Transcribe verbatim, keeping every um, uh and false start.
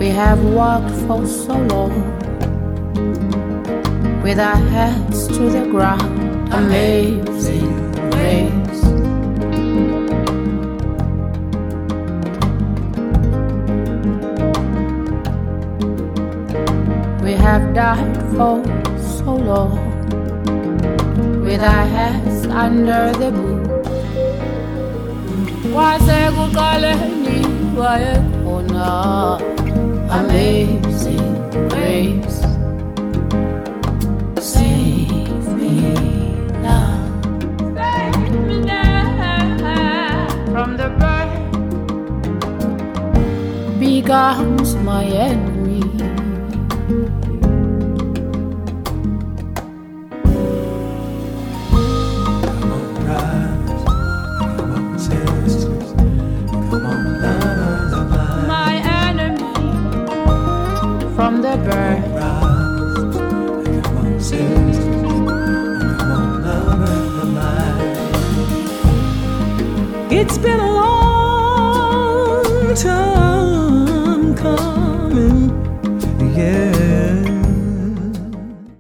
have walked for so long with our heads to the ground. Amazing grace. We have died for so long with our heads under the boot. Kwasekuqaleni wayekhona. Amazing grace. Save me now. Save me now. From the birth becomes my enemy. Come on, brothers. Come on, sisters. Come on, lovers of mine. My enemy from the birth. Brothers. Come on, sisters. Come on, lovers of mine. It's been a long time